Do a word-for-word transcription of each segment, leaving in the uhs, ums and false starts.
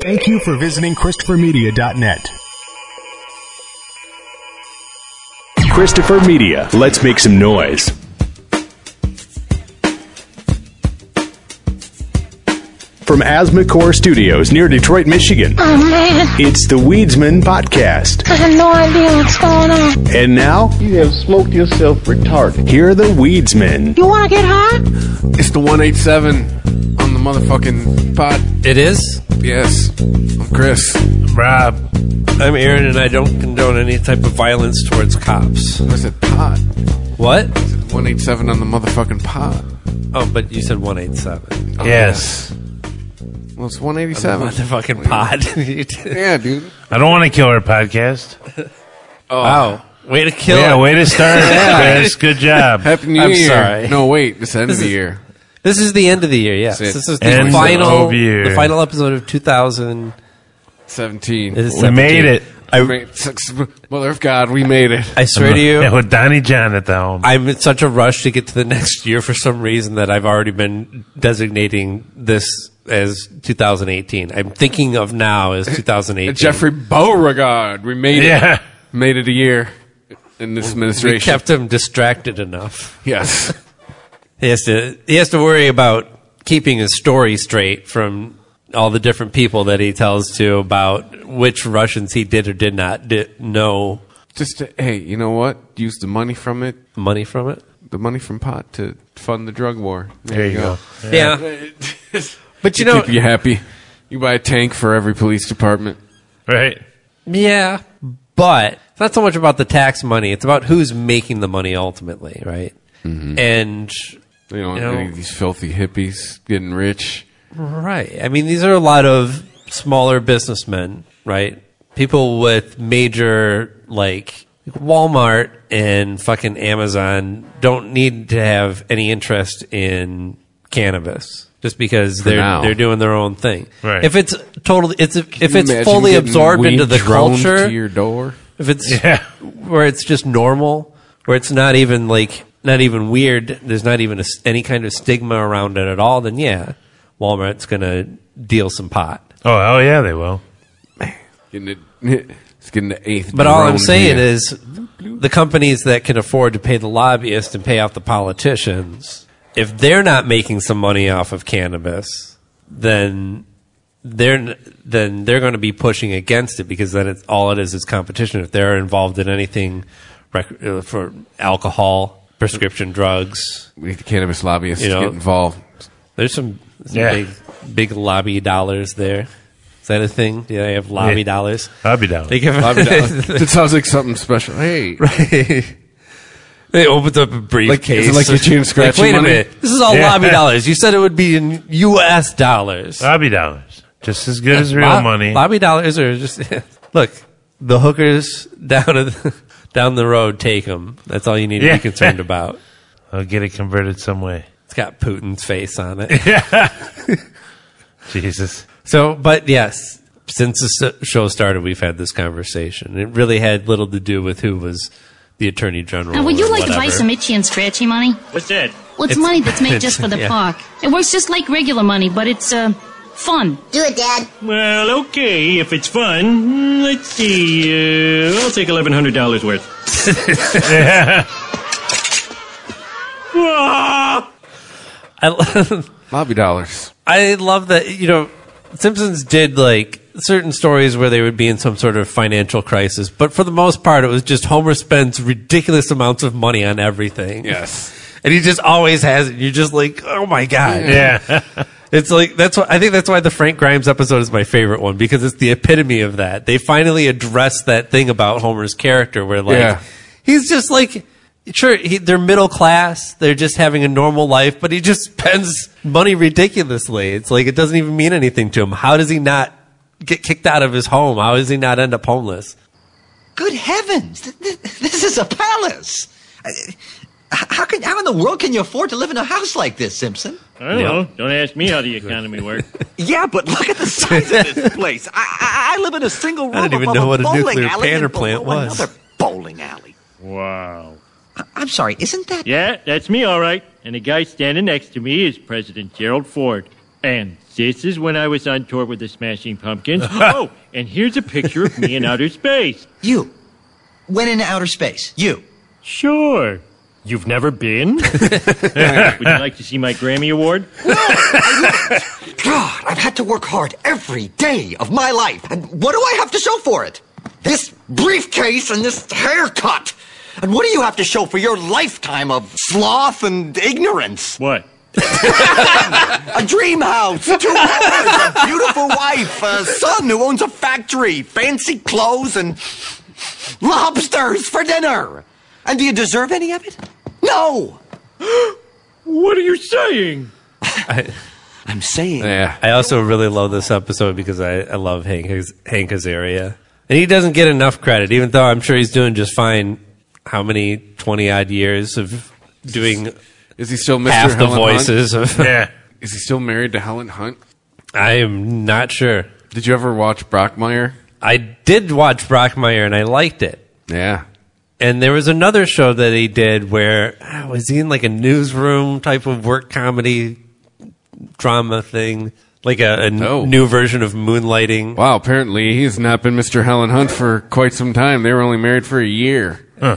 Thank you for visiting Christopher Media dot net. Christopher Media. Let's make some noise. From Asthmacore Studios near Detroit, Michigan. Oh, man. It's the Weedsman Podcast. I have no idea what's going on. And now, you have smoked yourself retarded. Here are the Weedsmen. You want to get high? It's the one eighty-seven on the motherfucking pod. It is? Yes. I'm Chris. I'm Rob. I'm Aaron, and I don't condone any type of violence towards cops. I said pod. What? I said one eighty-seven on the motherfucking pod. Oh, but you said one eighty-seven. Oh, yes. Yeah. Well, it's one eighty-seven. Motherfucking pod. Yeah, dude. I don't want to kill our podcast. Oh. Wow. Way to kill yeah, it. way to start, Chris. Good job. Happy New I'm Year. sorry. No, wait. It's the end This of the is- year. This is the end of the year, yes. That's it. This is the End final of year. the final episode of two thousand seventeen. It is We seventeen. made it. I, Made, Mother of God, we made it. I swear to you, Yeah, with Donnie John at the helm. I'm in such a rush to get to the next year for some reason that I've already been designating this as two thousand eighteen. I'm thinking of now as two thousand eighteen. Jeffrey Beauregard. We made it. Yeah. Made it a year in this administration. We kept him distracted enough. Yes. He has to he has to worry about keeping his story straight from all the different people that he tells to about which Russians he did or did not di- know Just to, hey, you know what? Use the money from it, money from it. the money from pot to fund the drug war. There you go. Yeah. But you know, keep you happy. You buy a tank for every police department. Right. yeah, but it's not so much about the tax money. It's about who's making the money ultimately, right? Mm-hmm. And You know, You know- any of these filthy hippies getting rich. right. I mean, these are a lot of smaller businessmen, right? People with major, like, Walmart and fucking Amazon don't need to have any interest in cannabis just because For they're now. they're doing their own thing. Right. If it's totally, it's if Can you it's imagine fully getting absorbed weed into the droned culture, to your door. if it's Yeah. where it's just normal, where it's not even like not even weird, there's not even a, any kind of stigma around it at all, then yeah, Walmart's gonna deal some pot. Oh, oh yeah, they will. Getting it, it's getting the eighth. But all I'm drone saying here. is the companies that can afford to pay the lobbyists and pay off the politicians, if they're not making some money off of cannabis, then they're then they're going to be pushing against it because then it's all it is is competition. If they're involved in anything rec- uh, for alcohol, prescription drugs, we need the cannabis lobbyists You know, to get involved. there's some, some Yeah. big big lobby dollars there. Is that a thing? Yeah, they have lobby Yeah. dollars. I'll be down. They give Lobby dollars. That sounds like something special. Hey, Right. They opened up a briefcase. Like- is it like your chin scratching Like, wait money? a minute. This is all Yeah. lobby dollars. You said it would be in U S dollars. I'll be dollars. Just as good as real Lo- money. Lobby dollars are just look. The hookers down at the, down the road take them. That's all you need to Yeah. be concerned about. I'll get it converted some way. It's got Putin's face on it. Jesus. So, but yes, since the s- show started, we've had this conversation. It really had little to do with who was the attorney general. Now, would you or like to buy whatever. some itchy and scratchy money? What's that? Well, it's, It's- money that's made it's- just for the yeah. park. It works just like regular money, but it's, uh, fun. Do it, Dad. Well, okay, if it's fun. Mm, Let's see. Uh, I'll take eleven hundred dollars worth. Ah! I, lo- lobby dollars. I love that, you know, Simpsons did like certain stories where they would be in some sort of financial crisis, but for the most part, it was just Homer spends ridiculous amounts of money on everything. Yes. And he just always has it. You're just like, oh my God. Yeah. It's like, that's why, I think that's why the Frank Grimes episode is my favorite one, because it's the epitome of that. They finally address that thing about Homer's character where like, Yeah. he's just like, sure, he, they're middle class. They're just having a normal life, but he just spends money ridiculously. It's like it doesn't even mean anything to him. How does he not get kicked out of his home? How does he not end up homeless? Good heavens! Th- th- This is a palace. I- How can how in the world can you afford to live in a house like this, Simpson? I don't know. Don't ask me how the economy works. Yeah, but look at the size of this place. I, I, I live in a single room I didn't even above know what a bowling nuclear alley panel and plant below was. Another bowling alley. Wow. I- I'm sorry, isn't that? Yeah, that's me, all right. And the guy standing next to me is President Gerald Ford. And this is when I was on tour with the Smashing Pumpkins. Oh, and here's a picture of me in outer space. You went into outer space. You. Sure. You've never been? Would you like to see my Grammy Award? No, I won't. God, I've had to work hard every day of my life. And what do I have to show for it? This briefcase and this haircut. And what do you have to show for your lifetime of sloth and ignorance? What? A dream house, two cars, a beautiful wife, a son who owns a factory, fancy clothes, and lobsters for dinner. And do you deserve any of it? No. What are you saying? I, I'm saying. Yeah. I also really love this episode because I, I love Hank, Hank Azaria. And he doesn't get enough credit, even though I'm sure he's doing just fine. How many twenty-odd years of doing... Is he still Mister half the Helen voices Hunt? of? Yeah. Is he still married to Helen Hunt? I am not sure. Did you ever watch Brockmire? I did watch Brockmire and I liked it. Yeah. And there was another show that he did where oh, was he in like a newsroom type of work comedy drama thing, like a, a No. new version of Moonlighting. Wow, apparently he's not been Mister Helen Hunt for quite some time. They were only married for a year. Huh.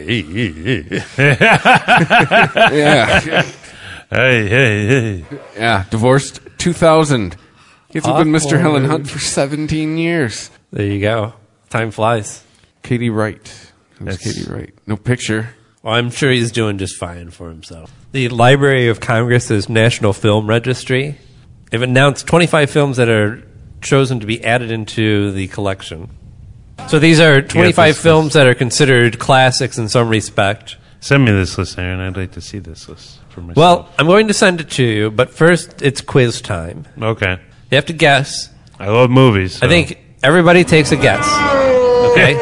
Yeah. Hey, hey, hey. Yeah, divorced two thousand. He's been Mister Awkward. Helen Hunt for seventeen years. There you go. Time flies. Katie Wright. Who's That's- Katie Wright? No picture. Well, I'm sure he's doing just fine for himself. The Library of Congress's National Film Registry have announced twenty-five films that are chosen to be added into the collection. So these are twenty-five Yes, this- films that are considered classics in some respect. Send me this list, Aaron. I'd like to see this list for myself. Well, I'm going to send it to you, but first it's quiz time. Okay. You have to guess. I love movies. so- I think everybody takes a guess. Okay?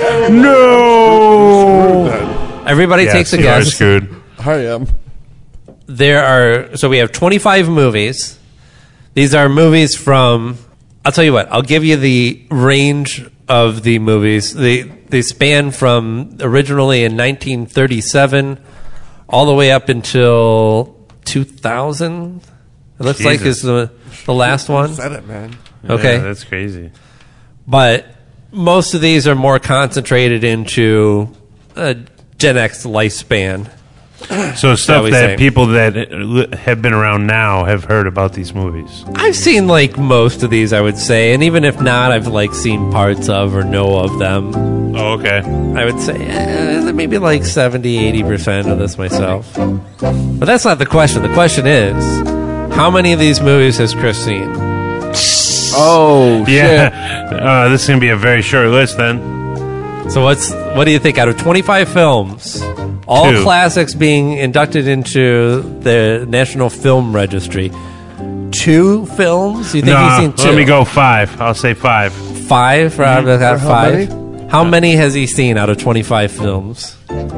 No! Everybody Yes, takes a you are guess. screwed. I am. There are so we have twenty-five movies. These are movies from I'll tell you what, I'll give you the range of the movies. They they span from originally in nineteen thirty-seven all the way up until two thousand. It looks like Jesus. is the the last one. Said it, man. Okay. Yeah, that's crazy. But most of these are more concentrated into a Gen X lifespan. So stuff we that say. people that uh, have been around now have heard about these movies. I've seen like most of these, I would say, and even if not, I've like seen parts of or know of them. Oh, okay. I would say eh, maybe like seventy, eighty percent of this myself. But that's not the question. The question is, how many of these movies has Chris seen? Oh, Yeah. Uh, this is going to be a very short list then. So what's what do you think? Out of twenty-five films, all Two. classics being inducted into the National Film Registry, two films? You think Nah, he's seen two? let me go five. I'll say five. Five for out of that how five. many? How many has he seen out of twenty-five films?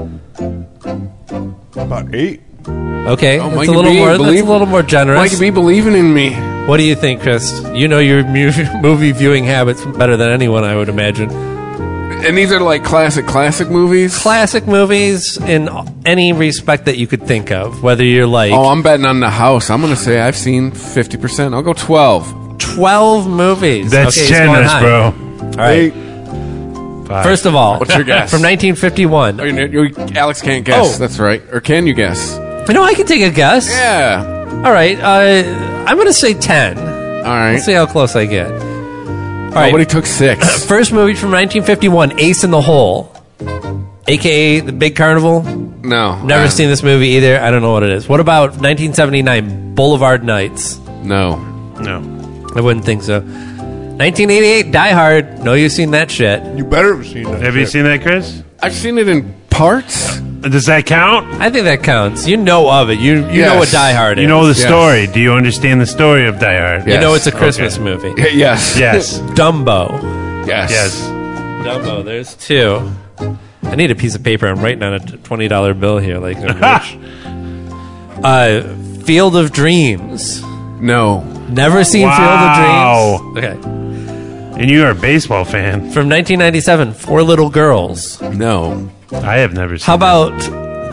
About eight. Okay, Oh, that's Mikey a little B, more. That's believe- a little more generous. Mikey B believing in me. What do you think, Chris? You know your mu- movie viewing habits better than anyone, I would imagine. And these are like classic, classic movies. Classic movies in any respect that you could think of, whether you're like Oh, I'm betting on the house. I'm going to say I've seen fifty percent. I'll go twelve. twelve movies. That's Okay, he's going generous, high. bro. All right. Five. First of all, What's your guess? from nineteen fifty-one. Oh, you, you, Alex can't guess. Oh. That's right. Or can you guess? You know, I can take a guess. Yeah. All right. Uh, I'm going to say ten. All right. Let's see how close I get. All right. Nobody took six. First movie from nineteen fifty-one, Ace in the Hole, a k a. The Big Carnival. No. Never Uh, seen this movie either. I don't know what it is. What about nineteen seventy-nine, Boulevard Nights? No. No. I wouldn't think so. nineteen eighty-eight, Die Hard. Know you've seen that shit. You better have seen that. Have you shit. seen that, Chris? I've seen it in parts. Does that count? I think that counts. You know of it. You you know Yes. what Die Hard is. You know the Yes. story. Do you understand the story of Die Hard? You Yes. know it's a Christmas Okay. movie. Y- Yes. Yes. Dumbo. Yes. Yes. Dumbo. There's two. I need a piece of paper. I'm writing on a twenty dollar bill here, like I'm rich. uh, Field of Dreams. No. Never seen Wow. Field of Dreams. Okay. And you are a baseball fan. From nineteen ninety-seven, Four Little Girls. No. I have never seen How about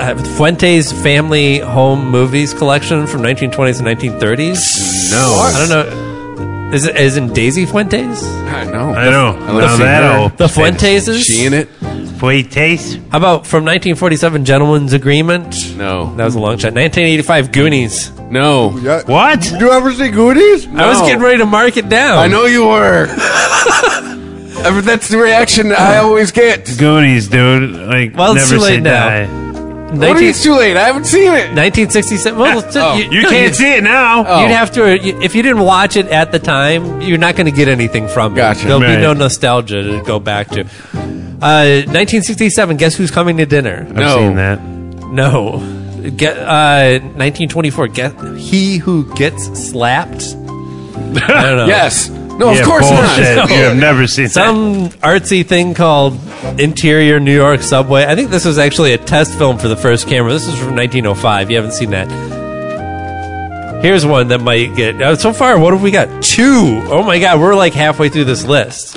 uh, Fuentes Family Home Movies collection from nineteen twenties and nineteen thirties. No. I don't know. Is it is it Daisy Fuentes? I know. I know. I like Now seeing that her. old- The Fuenteses? She in it? Fuentes. How about from nineteen forty-seven, Gentleman's Agreement? No. That was a long shot. nineteen eighty-five, Goonies. No. What? Did you ever see Goonies? I was getting ready to mark it down. I know you were. Uh, but That's the reaction I always get. Goonies, dude. Like, Well, it's never too late say now. die. What do you mean nineteen it's too late? I haven't seen it. nineteen sixty-seven. Well, it's- Oh. you, You no, can't you'd- see it now. Oh. You'd have to, you- if you didn't watch it at the time, you're not going to get anything from it. Gotcha. There'll Right. be no nostalgia to go back to. Uh, nineteen sixty-seven, Guess Who's Coming to Dinner? I've No. seen that. No. Get, uh, nineteen twenty-four, get, He Who Gets Slapped? I don't know. Yes. No, of Yeah, course bullshit. not. You have never seen that. Some artsy thing called Interior New York Subway. I think this was actually a test film for the first camera. This is from nineteen oh five. You haven't seen that. Here's one that might get... Uh, so far, what have we got? Two. Oh my god, we're like halfway through this list.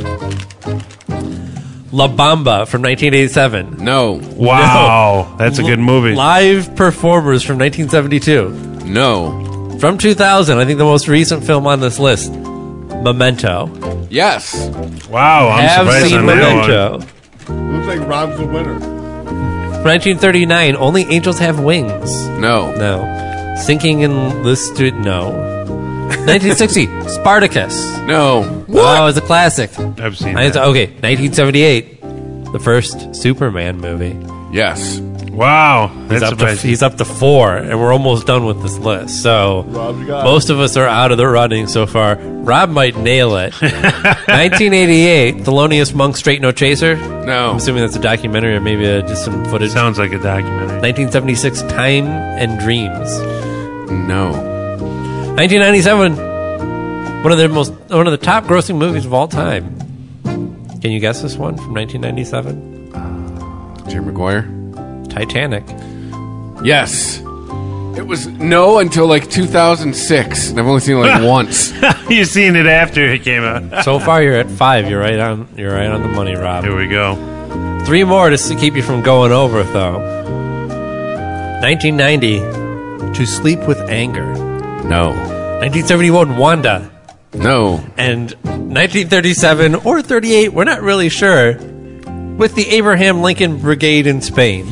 La Bamba from nineteen eighty-seven. No. Wow. That's a good movie. Live Performers from nineteen seventy-two. No. From two thousand, I think the most recent film on this list. Memento. Yes. Wow. I'm Have surprised seen on that one. Memento. Looks like Rob's the winner. nineteen thirty-nine, Only Angels Have Wings. No. No. Sinking in the Street. No. nineteen sixty. Spartacus. No. Oh, it's a classic. I've seen I- that. Okay, nineteen seventy-eight. The first Superman movie. Yes. Wow. He's That's up, to, surprising. he's up to four, and we're almost done with this list. So Rob's got it. most of us are out of the running so far. Rob might nail it. nineteen eighty-eight. Thelonious Monk, Straight No Chaser. No. I'm assuming that's a documentary or maybe uh, just some footage. Sounds like a documentary. nineteen seventy-six. Time and Dreams. No. nineteen ninety-seven, one of the most, one of the top grossing movies of all time. Can you guess this one from nineteen ninety-seven? Jerry Maguire? Titanic. Yes. It was no until like two thousand six. And I've only seen it like once. You've seen it after it came out. So far, you're at five. You're right on. You're right on the money, Rob. Here we go. Three more to s- keep you from going over, though. nineteen ninety, To Sleep with Anger. No. nineteen seventy-one, Wanda. No. And nineteen thirty-seven or thirty-eight, we're not really sure, with the Abraham Lincoln Brigade in Spain.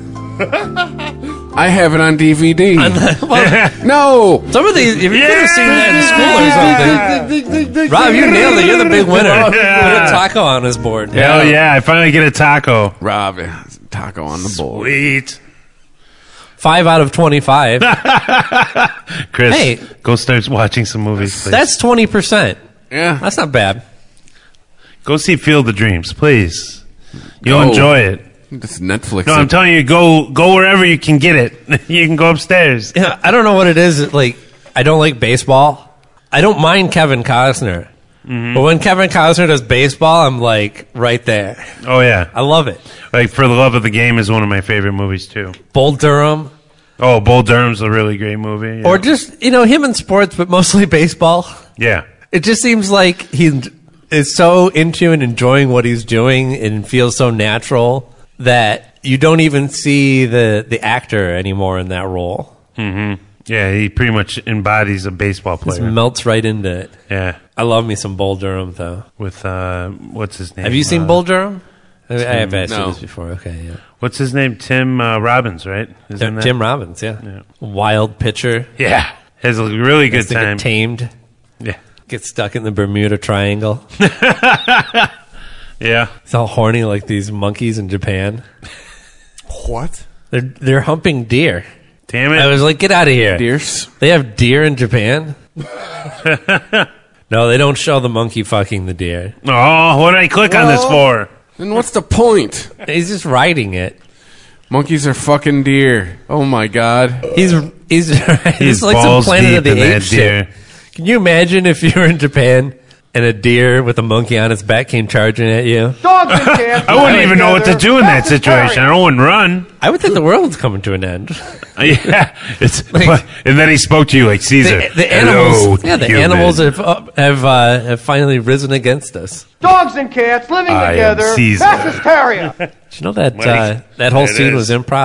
I have it on D V D. Well, No. some of these, if you could have seen that in school or something. Rob, you nailed it. You're the big winner. Put a taco on his board. Hell yeah. I finally get a taco. Rob, taco on the bowl. Sweet. Five out of twenty-five. Chris, Hey. go start watching some movies, please. That's twenty percent. Yeah. That's not bad. Go see Field of Dreams, please. You'll Go. enjoy it. This Netflix. No, I'm telling you, go go wherever you can get it. You can go upstairs. Yeah, I don't know what it is. Like, I don't like baseball. I don't mind Kevin Costner. But when Kevin Costner does baseball, I'm like right there. Oh, yeah. I love it. Like, For the Love of the Game is one of my favorite movies, too. Bull Durham. Oh, Bull Durham's a really great movie. Yeah. Or just, you know, him in sports, but mostly baseball. yeah. It just seems like he is so into and enjoying what he's doing and feels so natural that you don't even see the, the actor anymore in that role. Mm-hmm. Yeah, he pretty much embodies a baseball Just player. melts right into it. Yeah. I love me some Bull Durham, though. With, uh, what's his name? Have you seen uh, Bull Durham? I, I have asked no. you this before. Okay, yeah. What's his name? Tim uh, Robbins, right? Isn't Tim, that- Tim Robbins, yeah. Yeah. Wild pitcher. Yeah. Has a really good Gets to get time. tamed. Yeah. Gets stuck in the Bermuda Triangle. Yeah. He's all horny like these monkeys in Japan. What? They're they're humping deer. Damn it. I was like, get out of here. Deers. They have deer in Japan? No, they don't show the monkey fucking the deer. Oh, what did I click on this for? Then what's the point? He's just riding it. Monkeys are fucking deer. Oh my god. He's he's He's he's like some balls Planet deep of the in that Apes shit. deer. Can you imagine if you were in Japan and a deer with a monkey on its back came charging at you? Dogs and cats. I wouldn't even know what to do in that situation. I wouldn't run. I would think the world's coming to an end. Yeah, it's Like- and then he spoke to you like Caesar. The, the Hello, animals, yeah, the human. animals have uh, have uh, have finally risen against us. Dogs and cats living I am together. Caesar. Mass hysteria. Did you know that Mike, uh, that whole it scene is. was improv?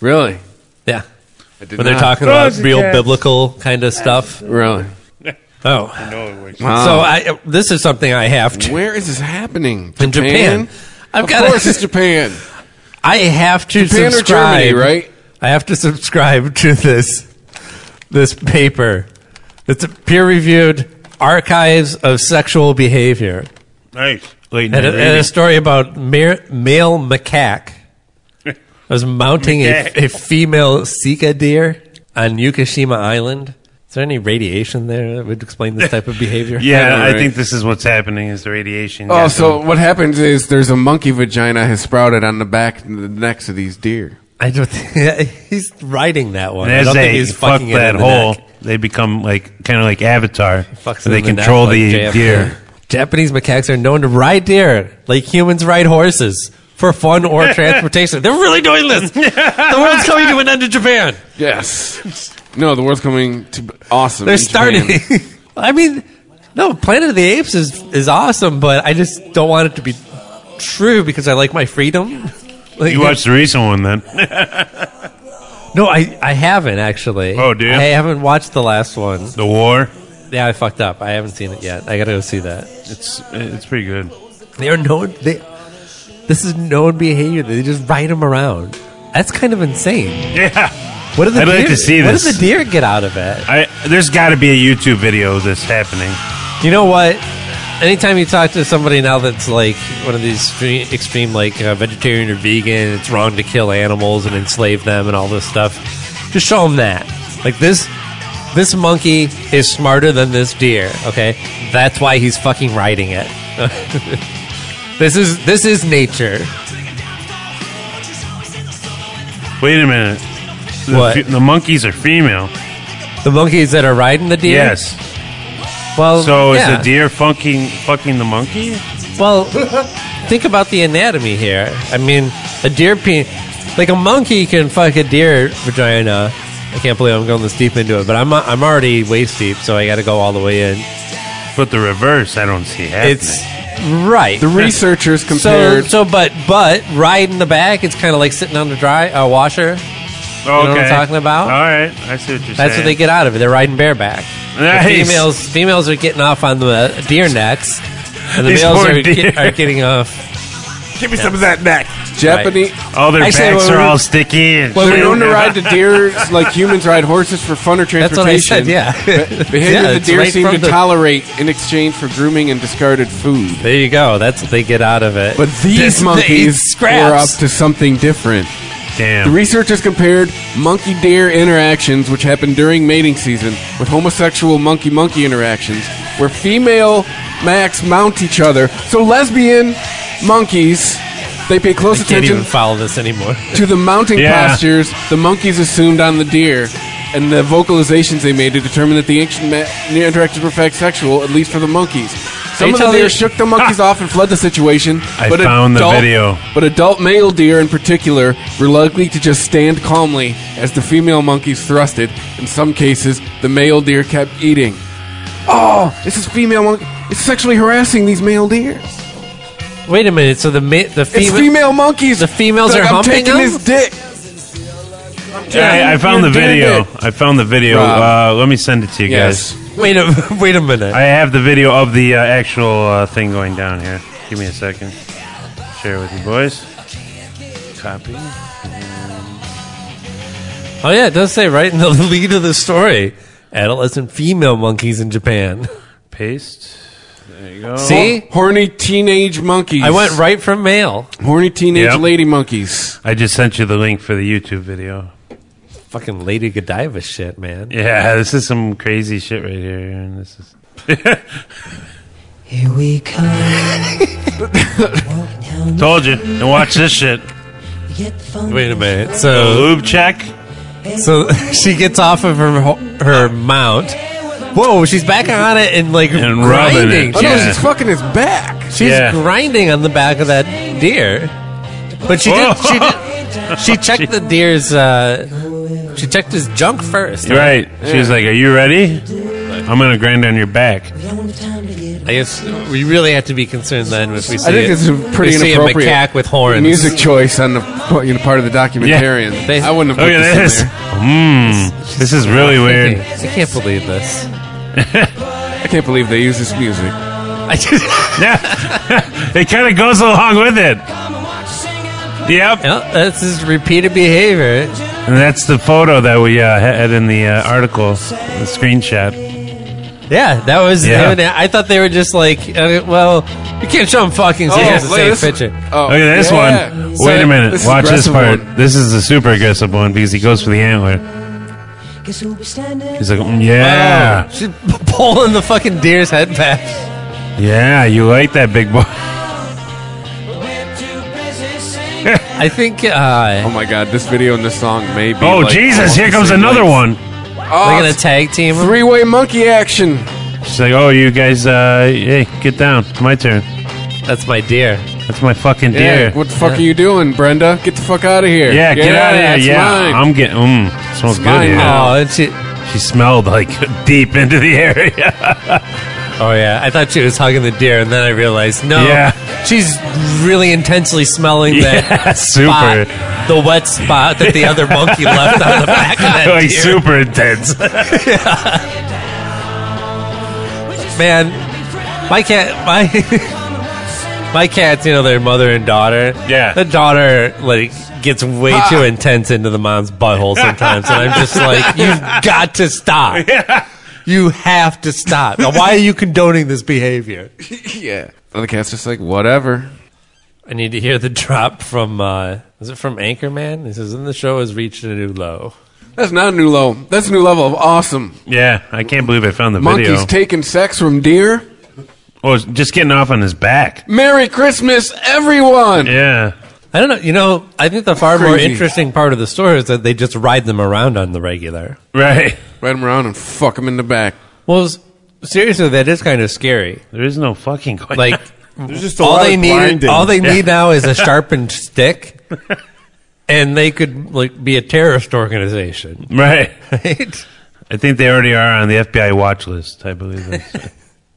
Really? Yeah. I did When they're not. talking about Fuzzy real cats. biblical kind of stuff. Really? Oh. No, Wow. So I, this is something I have to. Where is this happening? In Japan. I've Of got course it's Japan. I have to Japan or subscribe. Germany, right? I have to subscribe to this this paper. It's a peer-reviewed Archives of Sexual Behavior. nice. Late And night a, and reading. a story about male, male macaque was mounting a, Macaque. a female Sika deer on Yukishima Island. Is there any radiation there that would explain this type of behavior? Yeah, I Right. think this is what's happening is the radiation. Oh, got so them. what happens is there's a monkey vagina has sprouted on the back and the necks of these deer. I don't think he's riding that one. And I as don't they think he's fuck fucking it that in the hole, neck. they become like kind of like Avatar. Fucks So it they in the neck control like the J F K. deer. Japanese macaques are known to ride deer like humans ride horses for fun or transportation. They're really doing this. The world's coming to an end in Japan. Yes. No, the world's coming to b- awesome. They're in starting. Japan. I mean, no, Planet of the Apes is is awesome, but I just don't want it to be true because I like my freedom. Like, You watched the recent one then? No, I, I haven't actually. Oh, do you? I haven't watched the last one. The War. Yeah, I fucked up. I haven't seen it yet. I gotta go see that. It's it's pretty good. They are known. They, this is known behavior. They just ride them around. That's kind of insane. Yeah. What do the I'd deer, like to see What this. does the deer get out of it? I there's got to be a YouTube video of this happening. You know what? Anytime you talk to somebody now that's like one of these extreme, extreme like uh, vegetarian or vegan, it's wrong to kill animals and enslave them and all this stuff. Just show them that. Like this, this monkey is smarter than this deer. Okay, that's why he's fucking riding it. This is this is nature. Wait a minute. The, What? fe- the monkeys are female. The monkeys that are riding the deer. Yes. Well, So yeah. is the deer fucking fucking the monkey? Well, think about the anatomy here. I mean, a deer pe like a monkey can fuck a deer vagina. I can't believe I'm going this deep into it, but I'm I'm already waist deep, so I got to go all the way in. But the reverse, I don't see happening. It's right. The researchers so compared. so, but but right in the back, it's kind of like sitting on the dry uh, washer. okay. know what I'm talking about? All right, I see what you're saying. That's what they get out of it. They're riding bareback. The Nice. females females are getting off on the deer necks, and the These males poor are, deer. get, are getting off. Give me some of that neck. Japanese. All their Actually, backs when are we- all sticky. And Well, shit. they're known to ride the deer like humans ride horses for fun or That's what I transportation. said. Yeah, Behavior Yeah, the it's deer right seem from to the- tolerate in exchange for grooming and discarded food. There you go. That's what they get out of it. But these This- monkeys it's scraps. were up to something different. The Damn. researchers compared monkey-deer interactions, which happen during mating season, with homosexual monkey-monkey interactions, where female macs mount each other. So lesbian monkeys, they pay close I can't attention even follow this anymore. to the mounting Yeah. postures the monkeys assumed on the deer and the vocalizations they made to determine that the ancient ma- interactions were fact sexual, at least for the monkeys. Some you of the telling deer me- shook the monkeys off and fled the situation. I but found the adult, video. But adult male deer in particular were likely to just stand calmly as the female monkeys thrusted. In some cases, the male deer kept eating. Oh, this is female monkey. It's sexually harassing these male deer. Wait a minute. So the ma- the It's female female monkeys. the females Like, are I'm humping taking them? his dick. I, I found the You're doing video. it. I found the video. Rob. Uh, let me send it to you Yes. guys. Wait a wait a minute. I have the video of the uh, actual uh, thing going down here. Give me a second. Share it with you boys. Copy. Oh yeah, it does say right in the lead of the story. Adolescent female monkeys in Japan. Paste. There you go. See? Horny teenage monkeys. I went right from male. Horny teenage Yep. lady monkeys. I just sent you the link for the YouTube video. Fucking Lady Godiva shit, man. Yeah, this is some crazy shit right here. And this is. Here we come. Told you. And watch this shit. Wait a minute. A So lube check. so she gets off of her ho- her mount. Whoa, she's back on it and like And rubbing grinding. it. Oh no, Yeah. she's fucking his back. She's Yeah. grinding on the back of that deer. But she did. She did. She checked the deer's. Uh, she checked his junk first. Right. She was like, "Are you ready? I'm gonna grind on your back." I guess we really have to be concerned then if we see I think it, it's a pretty we see a inappropriate macaque with horns. music choice on the you know, part of the documentarian. They- I wouldn't have Look put at this this. in there. Mmm. This is really weird. I can't believe this. I can't believe they use this music. I just, Yeah. It kind of goes along with it. Yep. yeah, that's his repeated behavior. And that's the photo that we uh, had in the uh, article, the screenshot. Yeah, that was. Yeah. I thought they were just like, uh, well, you can't show him fucking, so Oh, you have the look same at this- picture. Oh, Look at this yeah. one. So Wait a minute. this is Watch this aggressive part. one. This is the super aggressive one because he goes for the antler. He's like, mm, yeah. Wow. She's pulling the fucking deer's head back. Yeah, you like that, big boy. I think. Uh, Oh my god, this video and this song may be. Oh, like Jesus. almost Here the comes same another length. one. Oh, They're gonna tag team him. three-way monkey action. She's like, oh, you guys, uh, hey, get down. It's my turn. That's my deer. That's my fucking Yeah, deer. what the fuck are you doing, Brenda? Get the fuck out of here. Yeah, get out of that's here. Yeah, mine. I'm getting. Mm, smells good. mine Yeah. now. Oh, and she, She smelled like deep into the area. oh yeah. I thought she was hugging the deer, and then I realized no. Yeah. She's really intensely smelling Yeah, that super. spot, the wet spot that the other monkey left on the back of that Like deer. super intense. Man, my cat, my my cats, you know, their mother and daughter. Yeah. The daughter like gets way too intense into the mom's butthole sometimes, and I'm just like, you've got to stop. You have to stop. Now, why are you condoning this behavior? Yeah. The other cat's just like, whatever. I need to hear the drop from. uh Is it from Anchorman? He says, "And the show has reached a new low." That's not a new low. That's a new level of awesome. Yeah, I can't believe I found the Monkeys video. taking sex from deer. Oh, just getting off on his back. Merry Christmas, everyone. Yeah. I don't know. You know, I think the far more Crazy. interesting part of the story is that they just ride them around on the regular. Right. Ride them around and fuck them in the back. Well, s- seriously, that is kind of scary. There is no fucking going Like, There's just a all lot they of need, grinding. all they need now is a sharpened stick, and they could like be a terrorist organization. Right. Right? I think they already are on the F B I watch list, I believe. That's-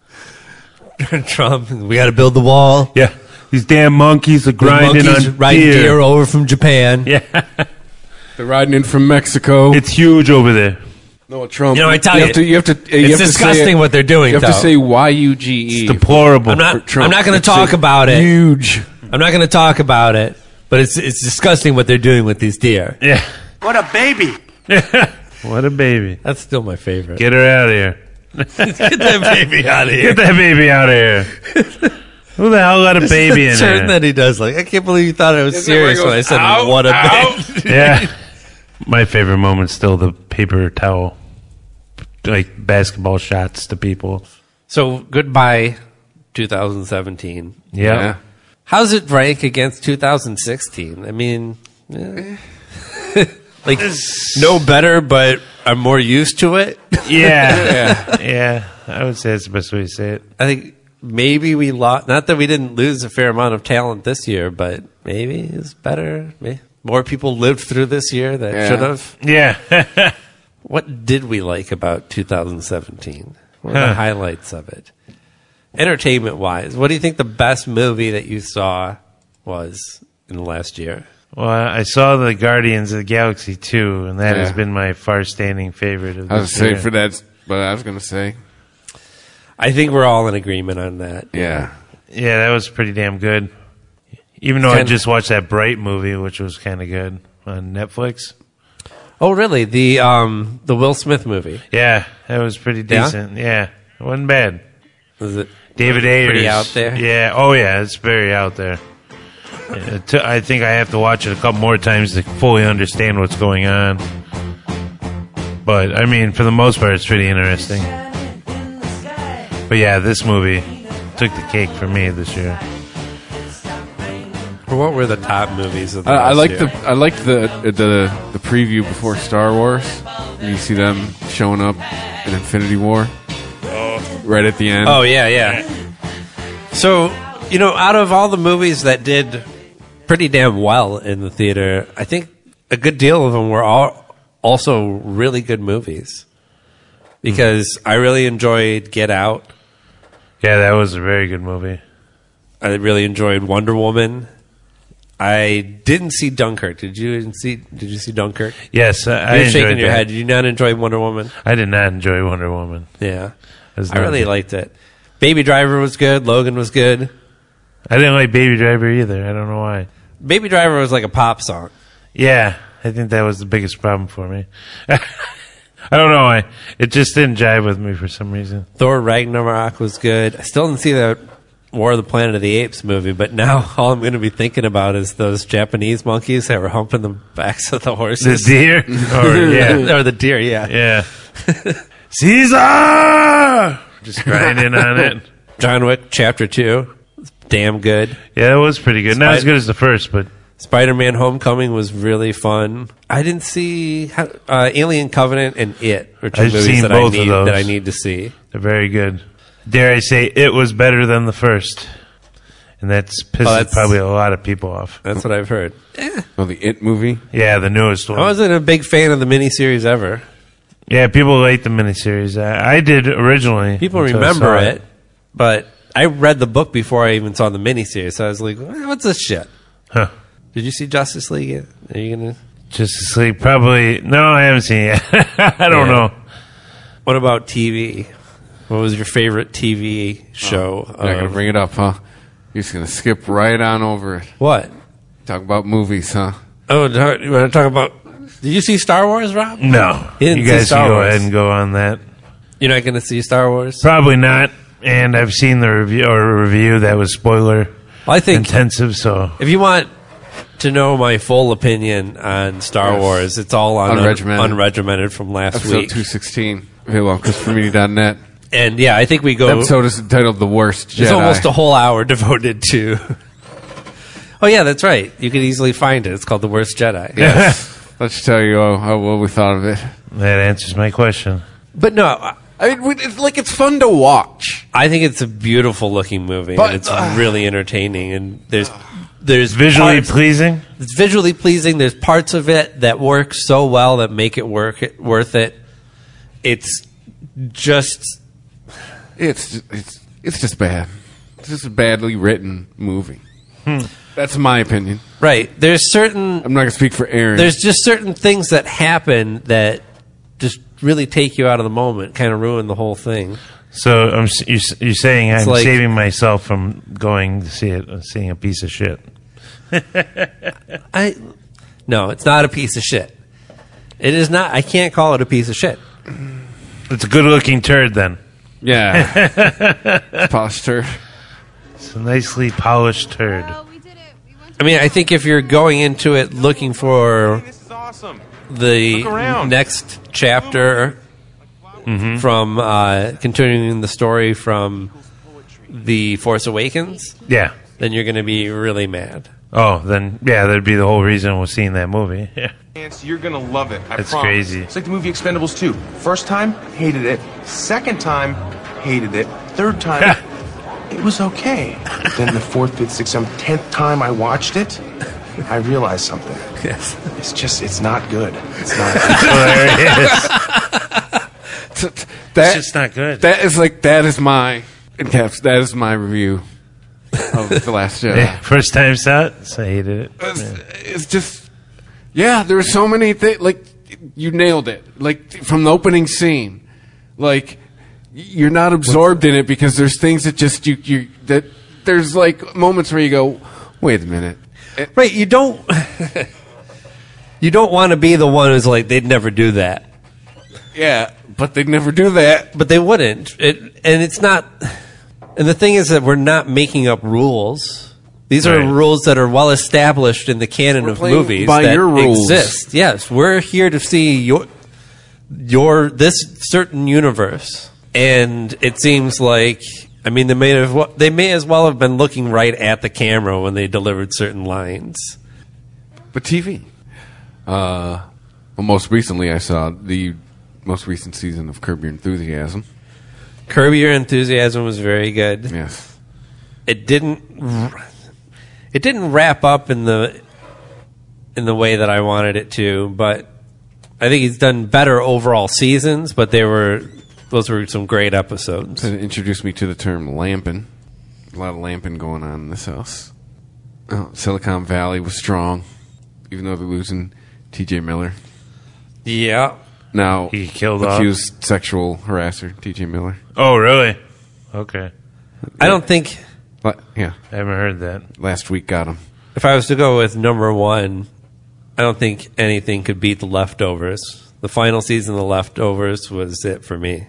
Trump, we got to build the wall. yeah. These damn monkeys are grinding Monkeys on riding deer. deer over from Japan. Yeah. They're riding in from Mexico. It's huge over there. no, Trump. You know, I tell you you, have to. You have to. You it's have to say disgusting it- what they're doing. You have to though. say Y U G E. It's deplorable. I'm not. Trump. I'm not going to It's talk a about it. Huge. I'm not going to talk about it. But it's it's disgusting what they're doing with these deer. Yeah. What a baby! What a baby. That's still my favorite. Get her out of here. Get that baby out of here. Get that baby out of here. Who the hell got a baby in Turn there? that he does. Like, I can't believe you thought I was Isn't that where he serious when I goes, said "Ow, what a ow." baby. Yeah. My favorite moment's still the paper towel, like basketball shots to people. So goodbye, twenty seventeen. Yeah. Yeah. How's it rank against two thousand sixteen? I mean, eh. like no better, but I'm more used to it. Yeah. yeah. I would say that's the best way to say it. I think maybe we lost. Not that we didn't lose a fair amount of talent this year, but maybe it's better. May- More people lived through this year that Yeah. should have. Yeah. What did we like about two thousand seventeen? What are the Huh. highlights of it? Entertainment wise, what do you think the best movie that you saw was in the last year? Well, I saw the Guardians of the Galaxy two, and that Yeah. has been my far-standing favorite of I was this saying year. for that, but I was gonna say, I think we're all in agreement on that. yeah. Yeah, that was pretty damn good. Even though I Kinda- just watched that Bright movie, which was kind of good on Netflix. Oh, really? The um the Will Smith movie. Yeah, that was pretty Yeah? decent. Yeah, it wasn't bad. Was it David Ayers. pretty out there? Yeah. Oh, yeah. It's very out there. Yeah, it took- I think I have to watch it a couple more times to fully understand what's going on. But I mean, for the most part, it's pretty interesting. But yeah, this movie took the cake for me this year. What were the top movies of the I, I last like year? the I like the the the preview before Star Wars. You see them showing up in Infinity War, right at the end. Oh yeah, yeah. So, you know, out of all the movies that did pretty damn well in the theater, I think a good deal of them were all also really good movies. Because I really enjoyed Get Out. Yeah, that was a very good movie. I really enjoyed Wonder Woman. I didn't see Dunkirk. Did you see? Did you see Dunkirk? Yes, I, I You're enjoyed shaking your that. head. Did you not enjoy Wonder Woman? I did not enjoy Wonder Woman. Yeah, was I really not- liked it. Baby Driver was good. Logan was good. I didn't like Baby Driver either. I don't know why. Baby Driver was like a pop song. Yeah, I think that was the biggest problem for me. I don't know why. It just didn't jive with me for some reason. Thor Ragnarok was good. I still didn't see that War of the Planet of the Apes movie, but now all I'm going to be thinking about is those Japanese monkeys that were humping the backs of the The horses. deer? Or, yeah. or the deer, yeah. Yeah. Caesar! Just grinding on it. John Wick Chapter two, damn good. Yeah, it was pretty good. Not as Spider- good as the first, but Spider-Man Homecoming was really fun. I didn't see uh, Alien Covenant and It are two I've movies seen that both I of need those. that I need to see. they're very good. Dare I say, it was better than the first. And that's pisses Oh, that's- probably a lot of people off. That's what I've heard. Oh, the It movie. Yeah, the newest one. I wasn't a big fan of the miniseries ever. Yeah, people like the miniseries. I, I did originally. People until I remember saw it, but I read the book before I even saw the miniseries. So I was like, "What's this shit?" Huh. Did you see Justice League yet? Are you gonna? Justice League, probably. No, I haven't seen it yet. I don't Yeah. know. What about T V? What was your favorite T V show? You're not gonna of- bring it up, huh? You're just gonna skip right on over it. what? Talk about movies, huh? Oh, talk- you want to talk about? Did you see Star Wars, Rob? No. You didn't You see guys Star can go Wars. ahead and go on that. You're not going to see Star Wars? Probably not. And I've seen the review or review that was spoiler Well, I think intensive. So if you want to know my full opinion on Star Yes. Wars, it's all on Unregimented. unregimented from last Episode week. two sixteen. Available on Christopher Media dot net. And yeah, I think we go. The episode is entitled "The Worst Jedi." It's almost a whole hour devoted to. Oh yeah, that's right. You can easily find it. It's called The Worst Jedi. Yes. Let's tell you how, how what we thought of it. that answers my question. But no, I- I mean, it's like it's fun to watch. I think it's a beautiful looking movie, But, and it's uh, really entertaining. And there's there's Visually parts- pleasing. It's visually pleasing. There's parts of it that work so well that make it work it, worth it. It's just It's it's it's just bad. It's just a badly written movie. That's my opinion. right. There's certain I'm not gonna speak for Aaron. there's just certain things that happen that just really take you out of the moment, kind of ruin the whole thing. So I'm, s- you're, s- you're saying I'm like- saving myself from going to see it, uh, seeing a piece of shit. I no, it's not a piece of shit. It is not. I can't call it a piece of shit. It's a good-looking turd, then. yeah. Posture. It's a nicely polished turd. I mean, I think if you're going into it looking for the next chapter from uh, continuing the story from The Force Awakens, Yeah. then you're going to be really mad. Oh, then yeah, that'd be the whole reason we're seeing that movie. Yeah. Chance, you're gonna love it. I That's promise. crazy. It's like the movie Expendables two. First time, hated it. Second time, hated it. Third time, it was okay. But then the fourth, fifth, sixth, seventh, tenth time I watched it, I realized something. Yes. It's just, it's not good. It's not. It's That, just not good. that is like that is my in caps. That is my review of The Last Jedi. Yeah, first time saw it, so I hated it. It's, Yeah. it's just, yeah, there were so many things. Like, you nailed it. Like, from the opening scene. Like, you're not absorbed in it because there's things that just, you, you, that, there's like moments where you go, wait a minute. It- Right, you don't you don't want to be the one who's like they'd never do that. yeah, but they'd never do that. But they wouldn't. It, and it's not. And the thing is that we're not making up rules. These are Right. rules that are well established in the canon We're of playing movies by that your rules. exist. Yes, we're here to see your your this certain universe, and it seems like I mean they may have they may as well have been looking right at the camera when they delivered certain lines. But T V. Uh, well, most recently I saw the most recent season of Curb Your Enthusiasm. Curb Your Enthusiasm was very good. Yes. It didn't. It didn't wrap up in the in the way that I wanted it to, but I think he's done better overall seasons. But they were those were some great episodes. It introduced me to the term lamping. A lot of lamping going on in this house. Oh, Silicon Valley was strong, even though they're losing T J Miller. Yeah. Oh, Now, He killed accused off. sexual harasser, T J Miller. Oh, really? Okay. I don't think... But, yeah. I haven't heard that. Last week got him. If I was to go with number one, I don't think anything could beat The Leftovers. The final season of The Leftovers was it for me.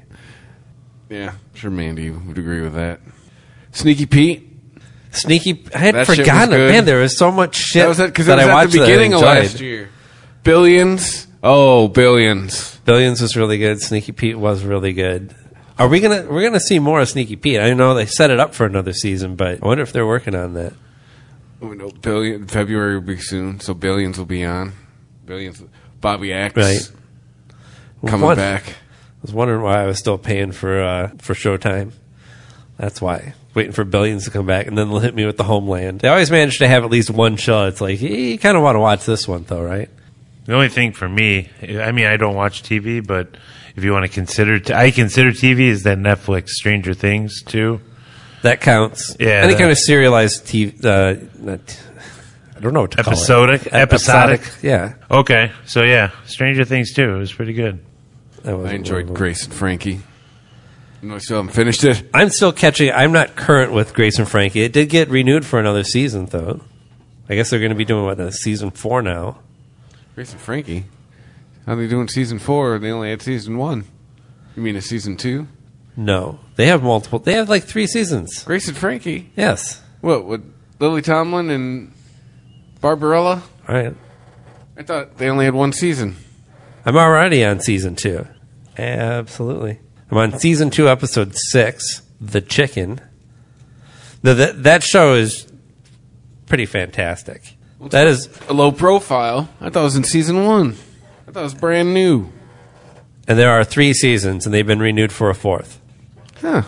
Yeah, I'm sure Mandy would agree with that. Sneaky Pete. Sneaky... I had That shit was forgotten it. good. Man, there was so much shit That was because that it was I at watched the beginning that of I last enjoyed. year. Billions. Oh, Billions. Billions was really good. Sneaky Pete was really good. Are we gonna we're gonna see more of Sneaky Pete? I know they set it up for another season, but I wonder if they're working on that. We know Billion February will be soon, so Billions will be on. Billions. Bobby Axe. Right. Coming One- back. I was wondering why I was still paying for uh, for Showtime. That's why. Waiting for Billions to come back, and then they'll hit me with the Homeland. They always manage to have at least one show. It's like, you kind of want to watch this one, though, right? The only thing for me, I mean, I don't watch T V, but if you want to consider, t- I consider T V is that Netflix Stranger Things too. That counts. Yeah, Any that- kind of serialized T V. Uh, not, I don't know what to Episodic? call it. Episodic? Yeah. Okay, so yeah, Stranger Things too. It was pretty good. That was I enjoyed Grace and Frankie. No, I still haven't finished it. I'm still catching. I'm not current with Grace and Frankie. It did get renewed for another season, though. I guess they're going to be doing what, a season four now. Grace and Frankie? How are they doing season four? They only had season one. You mean a season two? No, they have multiple. They have like three seasons. Grace and Frankie? Yes. What, with Lily Tomlin and Barbarella? All right. I thought they only had one season. I'm already on season two. Absolutely. I'm on season two, episode six, The Chicken. The, that that show is pretty fantastic. That is a low profile. I thought it was in season one. I thought it was brand new. And there are three seasons, and they've been renewed for a fourth. Huh.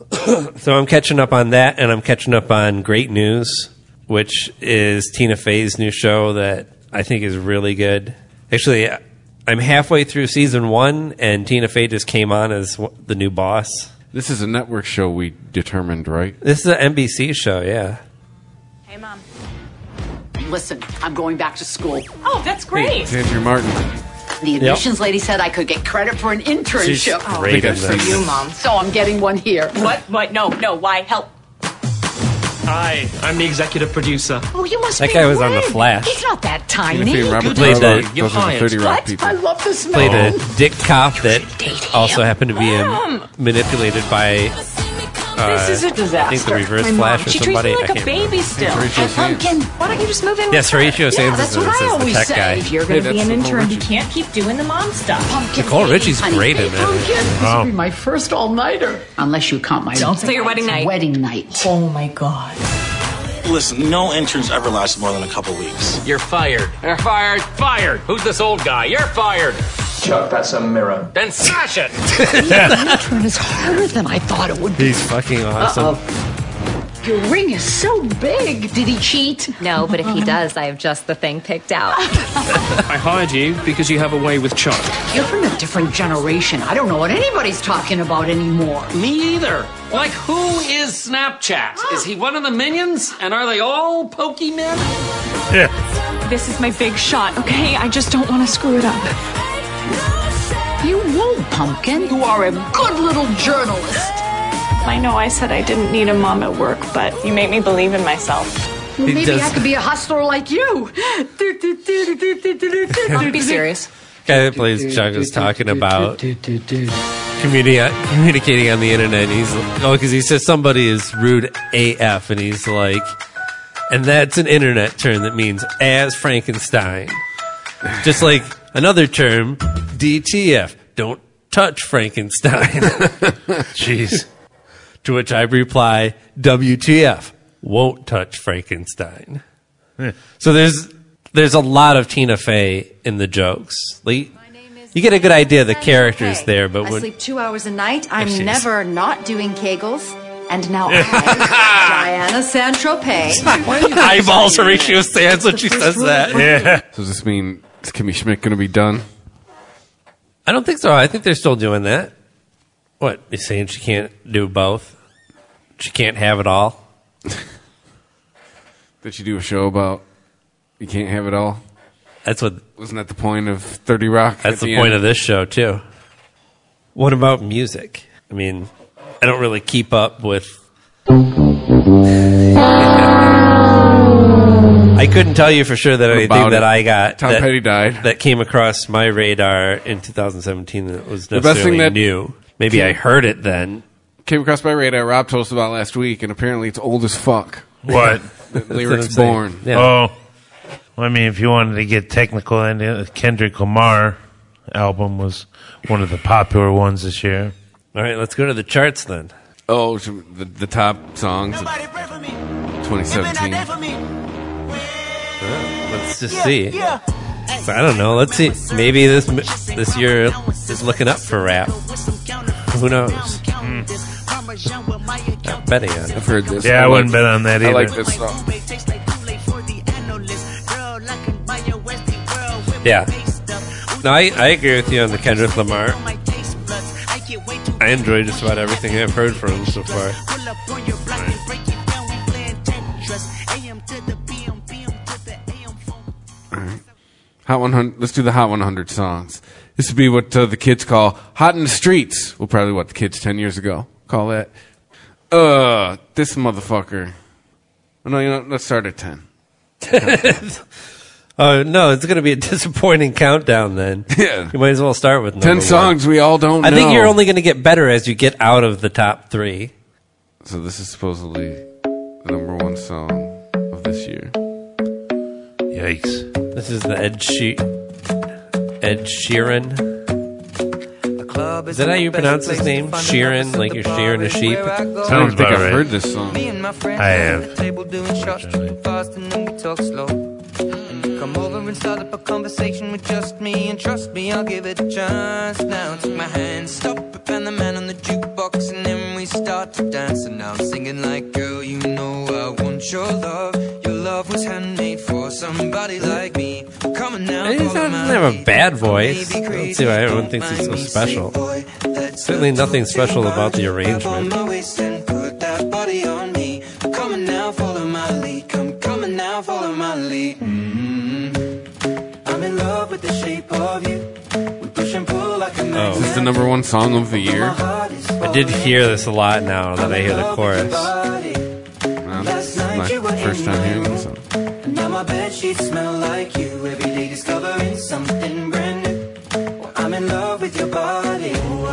So I'm catching up on that, and I'm catching up on Great News, which is Tina Fey's new show that I think is really good. Actually, I'm halfway through season one, and Tina Fey just came on as the new boss. This is a network show we determined, right? This is an N B C show, yeah. Hey, Mom. Listen, I'm going back to school. Oh, that's great. It's Andrew Martin. The admissions lady said I could get credit for an internship. She's Oh, great good at for this. you, Mom. So I'm getting one here. What? What? No, no. Why? Help. Hi, I'm the executive producer. Oh, you must That be guy was on The Red. Flash. He's not that tiny. Tina Fey and Robert Played Barlow, the- You're those are the hired. thirty Rock What? people. I love this man. Played a dick cop that Date also him. happened to be um, manipulated by, uh, This is a I disaster. think, the Reverse My mom, Flash or she somebody. treats me I like a can't baby remember. still. Horatio And Pumpkin, Why don't you just move in with Yes, her? Horatio Yeah, Sands that's is, what I is the always tech say. guy. If you're Hey, going to be that's an Nicole intern, you Richie. can't keep doing the mom stuff. Pumpkin Nicole baby, Richie's honey. great in Hey, it. Pumpkin, this Wow. will be my first all-nighter. Unless you count my... Don't say your wedding night. Wedding night. Oh, my God. Listen, no interns ever last more than a couple weeks. You're fired. You're fired. Fired. Who's this old guy? You're fired. Chuck, that's a mirror. Then smash it. The intern is harder than I thought it would be. He's fucking awesome. Uh-oh. Your ring is so big. Did he cheat? No, but if he does, I have just the thing picked out. I hired you because you have a way with Chuck. You're from a different generation. I don't know what anybody's talking about anymore. Me either. Like, who is Snapchat? Is he one of the minions? And are they all Pokemon? Yeah. This is my big shot, okay? I just don't want to screw it up. You won't, Pumpkin. You are a good little journalist. I know I said I didn't need a mom at work, but you made me believe in myself. Well, He maybe does- I could be a hustler like you. I'll be serious. Guy that plays Chuck is talking about communi- communicating on the internet. And he's oh, because he says somebody is rude A F, and he's like, and that's an internet term that means as Frankenstein. Just like another term, D T F, don't touch Frankenstein. Jeez. To which I reply, W T F, won't touch Frankenstein. So there's there's a lot of Tina Fey in the jokes. Like, you get a good idea of the characters Okay. there, but I when, sleep two hours a night. I'm Yes, yes. never not doing Kegels. And now I, Diana Saint-Tropez. eyeballs Horatio Sands when she says that. Yeah. So does this mean is Kimmy Schmidt going to be done? I don't think so. I think they're still doing that. What, you saying she can't do both? She can't have it all? Did she do a show about you can't have it all? That's what. Wasn't that the point of thirty Rock? That's the, the point of this show too. What about music? I mean, I don't really keep up with. I couldn't tell you for sure that anything that I got Tom that, Petty died that came across my radar in two thousand seventeen that was the best thing necessarily that new. Maybe I heard it then. Came across my radar. Rob told us about last week, and apparently it's old as fuck. What? The lyrics born. Yeah. Oh, well, I mean, if you wanted to get technical, and uh, Kendrick Lamar album was one of the popular ones this year. All right, let's go to the charts then. Oh, the, the top songs of twenty seventeen. Uh, let's just see. So I don't know. Let's see. Maybe this this year is looking up for rap. Who knows? Mm. Not betting on it. I've heard this. Yeah, I, I wouldn't like, bet on that either. I like this song. Yeah. No, I, I agree with you on the Kendrick Lamar. I enjoy just about everything I've heard from him so far. All right. Hot one hundred. Let's do the Hot one hundred songs. This would be what uh, the kids call "Hot in the Streets." Well, probably what the kids ten years ago call that. Uh, this motherfucker. Oh, no, you know, let's start at ten. Oh no, it's going to be a disappointing countdown then. Yeah, you might as well start with number ten songs one. We all don't. I know. think you're only going to get better as you get out of the top three. So this is supposedly the number one song of this year. Yikes! This is the Ed she- Ed Sheeran. Is that how you pronounce his name? Sheeran, like you're shearing a sheep? I don't think I've heard this song. I have. Come over and start up a conversation with just me, and trust me, I'll give it a chance. Now take my hand, stop it, and the man on the jukebox, and then we start to dance. And now I'm singing like, girl, you know I want your love. Your love was handmade for somebody like me. Come on now, he doesn't have a bad voice. I don't see why everyone thinks he's so special. Certainly nothing special about the arrangement. Put that body on me. Come on now, follow my lead. Come, come on now, follow my lead. I'm in love with the shape of you. We push and pull like a magnet. Is this the number one song of the year? I did hear this a lot now that I hear the chorus. Well, this is my first time hearing this song. Now my bedsheets smell like you. Every day discovering something brand new. Well, I'm in love with your body.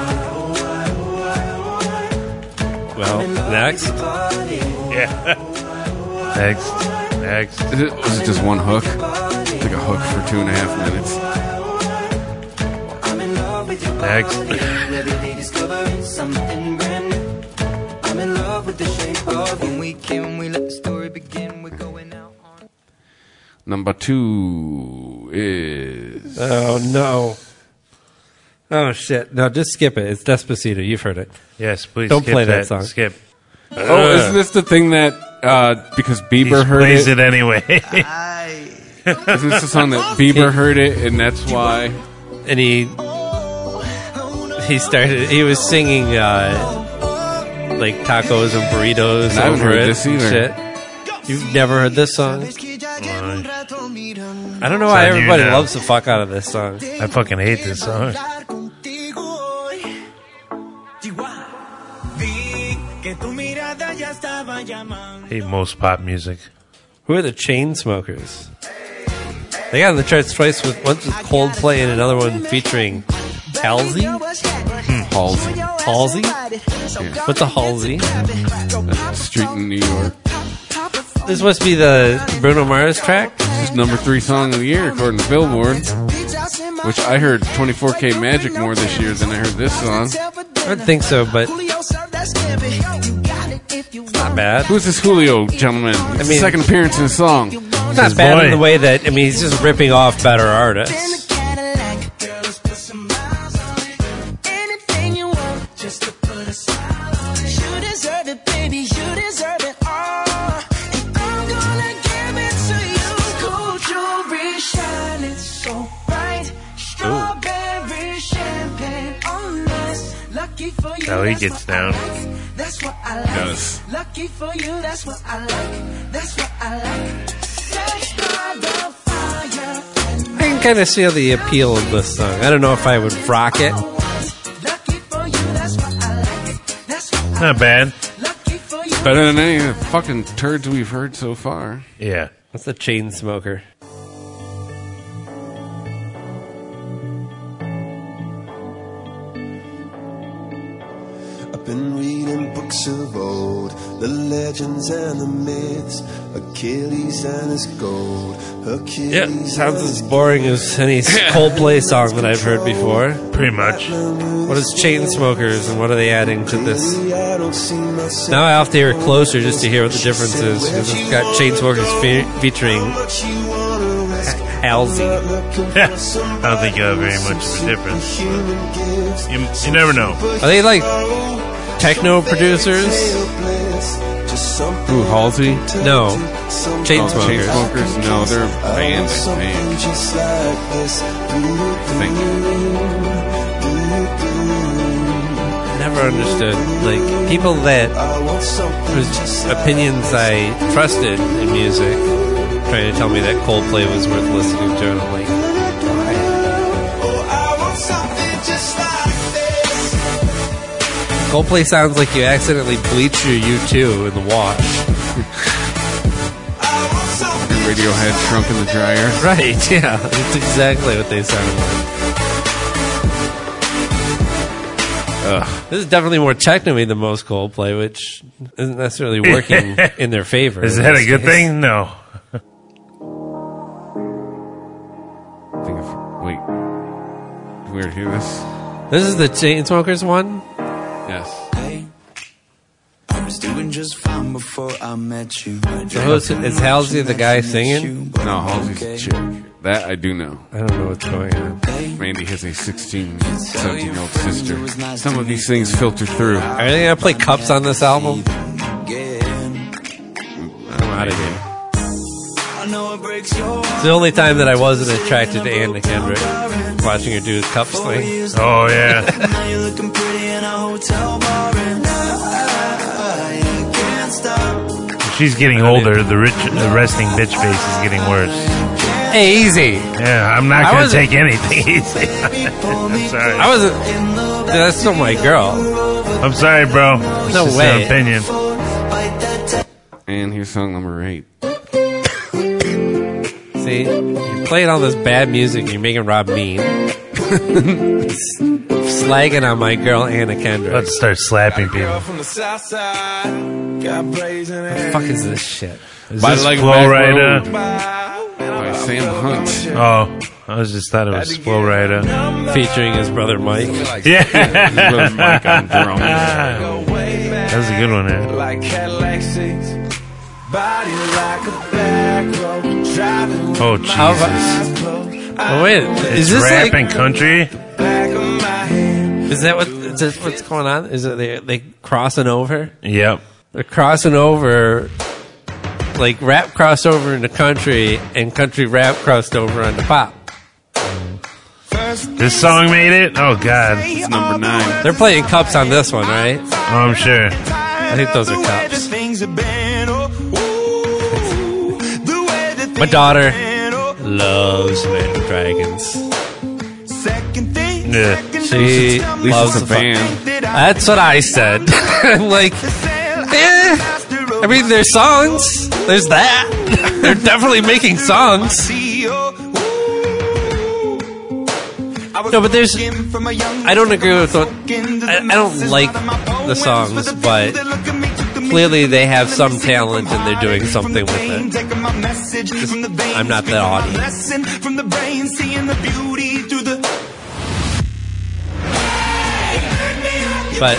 Well, next. Yeah. Next. Next. Is it, was it just one hook? It's like a hook for two and a half minutes. Next. Every day discovering something brand new. I'm in love with the shape of when we came and we let the story begin. We're going out on. Number two is. Oh, no. Oh, shit. No, just skip it. It's Despacito. You've heard it. Yes, please. Don't skip play that, that song. Skip. Oh, isn't this the thing that uh, because Bieber He heard plays it? it anyway. Isn't this the song that Bieber heard it, and that's why? And he he started. He was singing uh, like tacos and burritos And I haven't over heard it. this either. Shit. You've never heard this song? I don't know why It's on you everybody now. loves the fuck out of this song. I fucking hate this song. Hate most pop music. Who are the Chainsmokers? They got on the charts twice with once with Coldplay and another one featuring Halsey. Hmm. Halsey. Halsey? Yeah. What's a Halsey? A street in New York. This must be the Bruno Mars track. This is number three song of the year according to Billboard. Which I heard twenty-four K Magic more this year than I heard this song. I don't think so, but it's not bad. Who's this Julio gentleman? It's I the mean- second appearance in the song. It's not his bad boy. in the way that, I mean, he's just ripping off better artists. That's how he gets down. That's what I like. Does. Lucky for you, that's what I like. That's what I like. Sex by the fire. I can kind of see the appeal of this song. I don't know if I would rock it. Not bad. Better than any of the fucking turds we've heard so far. Yeah. That's the Chainsmoker. I've been reading books of old, the legends and the myths, Achilles and his gold. Achilles Yeah, sounds as boring as any Coldplay song that I've heard before. Pretty much. What is Chainsmokers and what are they adding to this? Now I have to hear it closer just to hear what the difference is, because it's got Chainsmokers fe- featuring Halsey. I don't think you'll have very much of a difference. You, you never know. Are they like techno producers? Who, Halsey? No. Chainsmokers. Chainsmokers. Chainsmokers? No, they're a band, I think. Never understood. Like, people that whose opinions I trusted in music trying to tell me that Coldplay was worth listening to, and I'm like, why? Coldplay sounds like you accidentally bleached your U two in the wash. Radiohead shrunk in the dryer. Right, yeah. That's exactly what they sound like. Ugh. This is definitely more techno-y than most Coldplay, which isn't necessarily working in their favor. Is that a good thing? No. I think if, wait. Do we hear this? This is the Chainsmokers one? Yes. I was doing just fine before I met you. So who's, is Halsey the guy singing? No, Halsey's a chick. That I do know. I don't know what's going on. Randy has a sixteen, seventeen-year-old sister. Some of these things filter through. Are they going to play Cups on this album? I'm out of here. It's the only time that I wasn't attracted to Anna Kendrick. Watching her do the Cups thing. Oh, yeah. She's getting older. The rich, the resting bitch face is getting worse. Hey, easy. Yeah, I'm not going to take anything easy. I'm sorry. I wasn't. That's still my girl. I'm sorry, bro. It's No just way. an opinion. And here's song number eight. See, you're playing all this bad music and you're making Rob mean. Slagging on my girl Anna Kendrick. Let's start slapping people. What the fuck is this shit? Is By this like Flow Back Rider? Road by Sam Hunt. Oh, I was just thought it was Flow Rider. Featuring his brother Mike. Yeah. His brother Mike on drums. That was a good one, man. Oh, Jesus. Oh, wait. Is It's this rap like... and country? Is that what? Is that what's going on? Is it they they crossing over? Yep. They're crossing over, like rap crossed over into country, and country rap crossed over into pop. This song made it? Oh, God. It's number nine. They're playing Cups on this one, right? Oh, I'm sure. I think those are Cups. My daughter loves Imagine Dragons. Yeah. She loves it's a the fuck- band. That's what I said. I'm like, eh. I mean, there's songs. There's that. They're definitely making songs. No, but there's. I don't agree with what. I, I don't like the songs, but clearly they have some talent and they're doing something with it. Just, I'm not that audience. But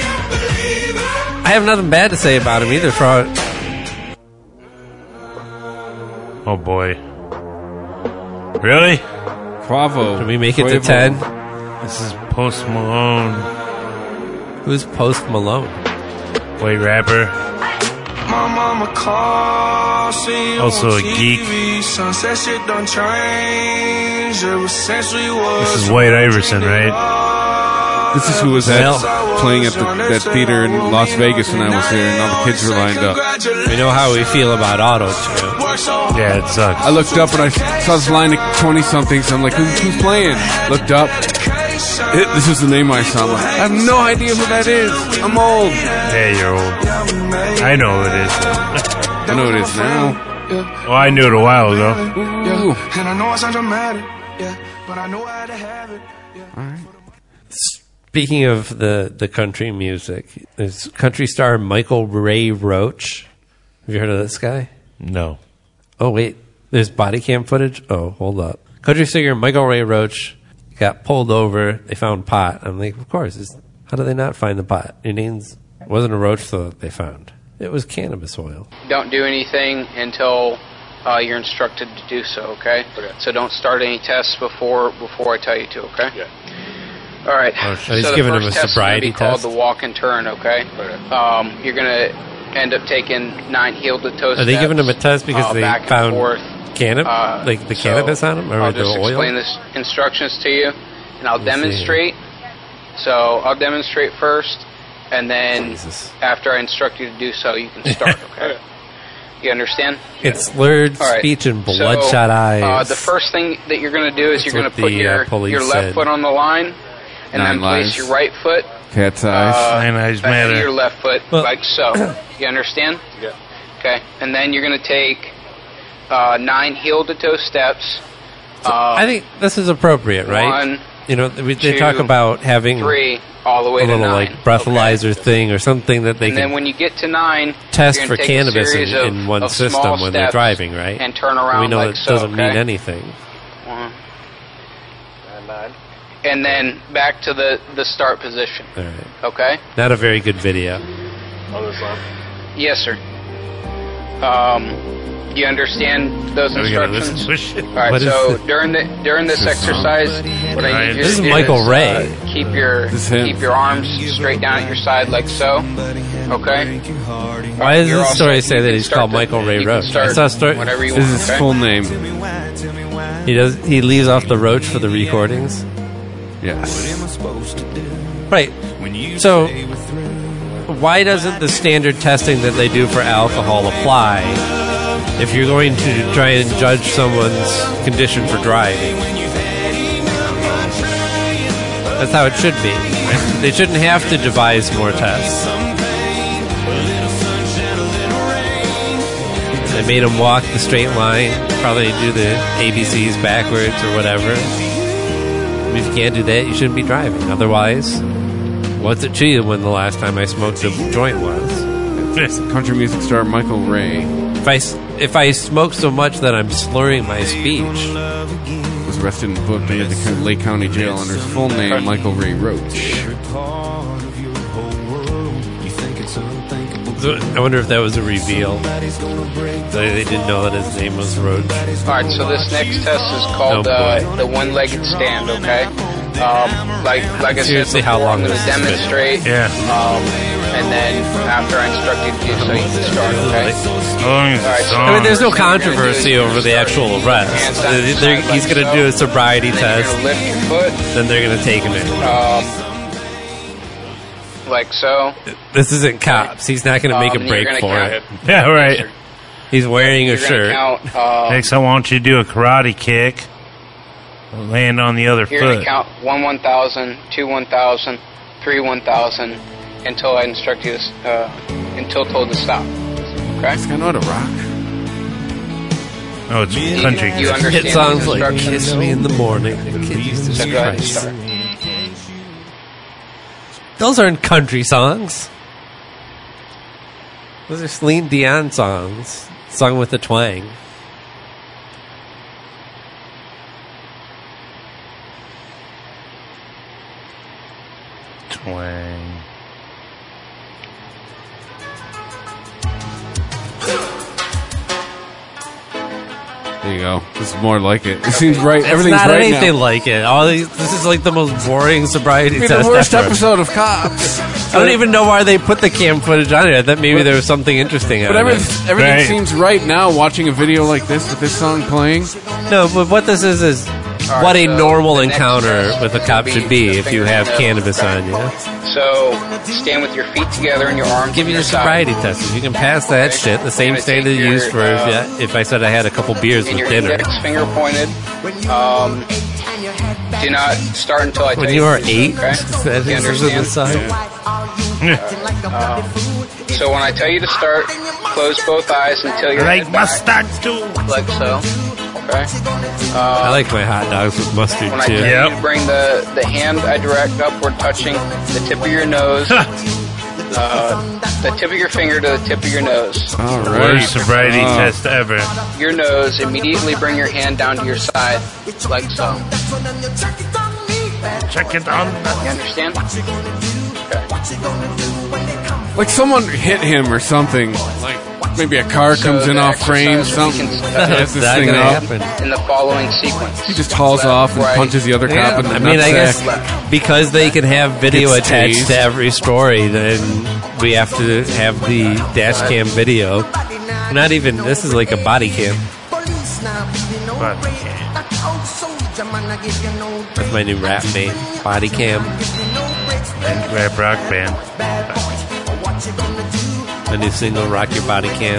I have nothing bad to say about him either. For Oh, boy. Really? Quavo. Can we make it to Quavo. ten? This is Post Malone. Who's Post Malone? White rapper. Also a geek. This is White Iverson, right? This is who was at, playing at the, that theater in Las Vegas when I was there, and all the kids were lined up. We know how we feel about auto-tune. Yeah, it sucks. I looked up and I saw this line of twenty-somethings. I'm like, Who, who's playing? Looked up. It, this is the name I saw. I'm like, I have no idea who that is. I'm old. Yeah, you're old. I know who it is. I know who it is now. Well, I knew it a while ago. Ooh. And I know I sound dramatic, yeah, but I know how to have it. All right. Speaking of the, the country music, there's country star Michael Ray Roach. Have you heard of this guy? No. Oh, wait. There's body cam footage? Oh, hold up. Country singer Michael Ray Roach got pulled over. They found pot. I'm like, of course. It's, how did they not find the pot? Your name's wasn't a roach that they found. It was cannabis oil. Don't do anything until uh, you're instructed to do so, okay? okay? So don't start any tests before before I tell you to, okay? Yeah. All right. Oh, so he's the giving first him a test sobriety is gonna be test? called the walk and turn, okay? okay. Um, you're going to end up taking nine heel-to-toe steps. Are they giving him a test because uh, they back and found forth. cannabis, Uh, like the so cannabis on him, or I'll the just oil? explain this instructions to you, and I'll Let me see. demonstrate. So I'll demonstrate first, and then Jesus. after I instruct you to do so, you can start, okay? You understand? It's slurred All right. speech and So, bloodshot eyes. Uh, the first thing that you're going to do is That's you're going what to put the, your, uh, police your left said. foot on the line, and Nine then place lines. your right foot Cat's eyes. uh, Nine eyes ahead of matter. your left foot, Well- like so. You understand? Yeah. Okay. And then you're going to take uh, nine heel-to-toe steps. Uh, I think this is appropriate, right? One, you know, we, they two, talk about having three, all the way a to little nine. like breathalyzer thing or something that they and can then when you get to nine, test you're for gonna take a cannabis in, series of- in one of small system when they're steps driving, right? And turn around we know like it so, doesn't okay? mean anything. One. And then back to the, the start position. All right. Okay? Not a very good video. Yes, sir. Um, you understand those Are we gonna listen instructions? to this shit? All right. What is So this? during the during this exercise, what I need you This to is do Michael is, Ray. uh, keep your This is him. keep your arms straight down at your side like so. Okay. Why does You're this also- story you say that can he's start called to- Michael Ray you can Roach? I start saw a story. Whatever you This want. is his okay? full name. He does. He leaves off the roach for the recordings. Yes. Right. So, why doesn't the standard testing that they do for alcohol apply if you're going to try and judge someone's condition for driving? That's how it should be. They shouldn't have to devise more tests. They made them walk the straight line, probably do the A B Cs backwards or whatever. If you can't do that, you shouldn't be driving. Otherwise, what's it to you when the last time I smoked a joint was? Country music star Michael Ray If I, s- if I smoke so much that I'm slurring my speech, was arrested and booked into the Lake County Jail under his full name, Michael Ray Roach. so I wonder if that was a reveal. They, they didn't know that his name was Roach. All right, so this next test is called Oh, uh, the one-legged stand. Okay, um, like like I said Seriously, before, how long I'm going is to this been? demonstrate. Yeah. Um, and then after I instruct you to do so, you can start. Okay. How long is All right, the so song? I mean, there's no first thing you're gonna controversy do is over the start actual with your arrest. hands down your They're- side He's like going to so. do a sobriety And then you're test. going to lift your foot. Then they're going to take him in. Um, like so. This isn't cops. He's not going to make Um, a you're break gonna for count- it. Yeah, right. He's wearing a You're gonna shirt. count. Uh, Next, I want you to do a karate kick. Land on the other You're going to foot. count one one thousand, two one thousand, three one thousand until I instruct you to, s- uh, until told to stop. Okay? This guy know how to rock. Oh, it's You- country. You understand It sounds these like instructions? Kiss Me in the Morning. Jesus So go ahead and Christ. start. Those aren't country songs. Those are Celine Dion songs, sung with a twang. Twang. There you go. This is more like it. It seems right. It's Everything's not right anything now. like it. All these, this is like the most boring sobriety It'd be test the worst ever. episode of Cops. I don't even know why they put the cam footage on it. I thought maybe there was something interesting But on every, it. everything Right. seems right now watching a video like this with this song playing. No, but what this is is All what right, a so normal the next encounter test with a will cop be should be the if you have fingernail. cannabis on you. So stand with your feet together and your arms. Give to me your your sobriety side. test. If you can pass that shit, the same You're gonna standard take you used for your, if, uh, I- if I said I had a couple beers And with your dinner. index finger pointed. Um, do not start until I tell When you. you are to, eight, okay? that You is on the understand? side. Um, so when I tell you to start, close both eyes until you're Like mustard too. like so. Okay. Uh, I like my hot dogs with mustard When I too. tell you to bring the, the hand I direct upward, touching the tip of your nose, uh, the tip of your finger to the tip of your nose. All The right. worst sobriety Uh, test ever. Your nose, immediately bring your hand down to your side, like so. Check it on. You understand? Like someone hit him or something. Like maybe a car comes So in the off frame, exercise something. we can- Has this Not thing gonna up. happen. In the following sequence. He just hauls off and Right. punches the other cop Yeah. in the I mean, I guess nutsack. because they can have video Gets attached tased. to every story, then we have to have the dash cam video. Not even, this is like a body cam. But That's my new rap name, Body Cam. and rap rock band. My new single, Rock Your Body Cam.